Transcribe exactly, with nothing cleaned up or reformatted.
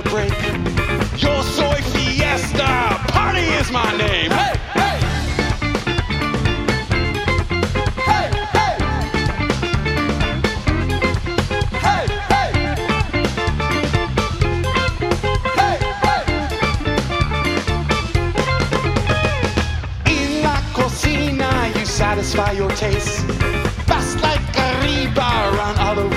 break. Yo soy fiesta, party is my name. Hey, hey. Hey, hey. Hey, hey. Hey, hey. In la cocina, you satisfy your taste. Fast like a river on other